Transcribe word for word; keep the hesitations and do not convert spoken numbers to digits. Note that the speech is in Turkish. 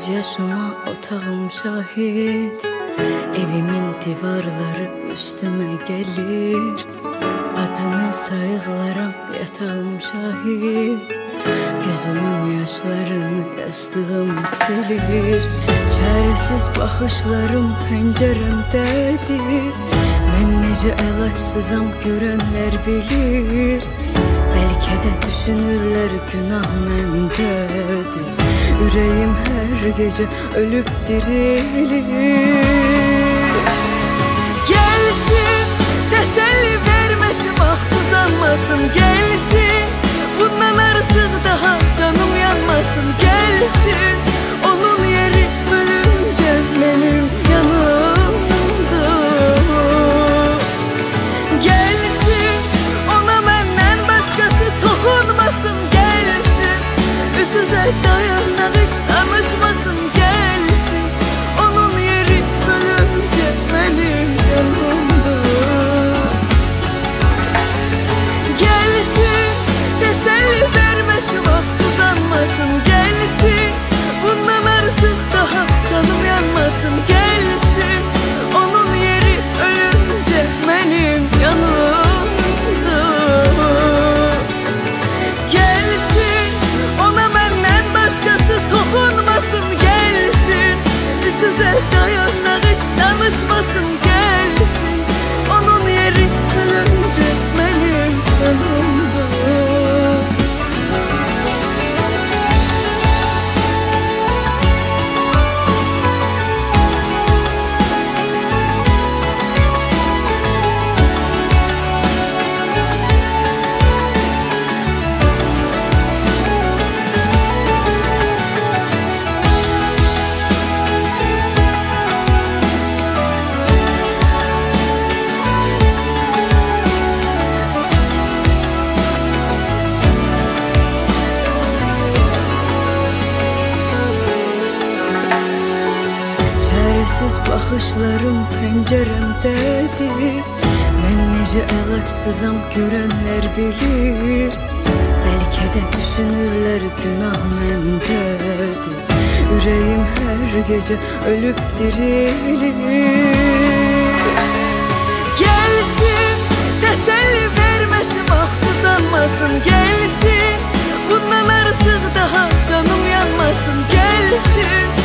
Göz yaşıma otağım şahit, evimin divarları üstüme gelir. Adını sayıqlaram yatağım şahit, gözümün yaşlarını yastığım silir. Çaresiz bakışlarım penceremdedir. Ben nece el açsızam görenler bilir. Belki de düşünürler günah mendedir. Yüreğim her gece ölüp dirilir. Gelsin, teselli vermesin, vaxt uzanmasın. Gelsin, bundan artık daha canım yanmasın. Gelsin, onun yeri ölünce benim yanımda. Gelsin, ona benden başkası dokunmasın. Gelsin, üst-üze dayanağış danışmasın. Gelsin, onun yeri ölünce benim yanımda. Gelsin, teselli vermesin, vaxt uzanmasın. Gelsin, bundan artık daha canım yanmasın. Gelsin, onun yeri ölünce benim yanımda. Gelsin, ona benden başkası dokunmasın. Gelsin, üst-üze dayanağış danışmasın. Gelsin, onun yeri ölünce benim yanımda. Çaresiz bakışlarım penceremdedir. Ben nece el açsızam görenler bilir. Belki de düşünürler günah mendedir. Yüreğim her gece ölüp dirilir. Gelsin, teselli vermesin, vaxt uzanmasın. Gelsin, bundan artık daha canım yanmasın. Gelsin,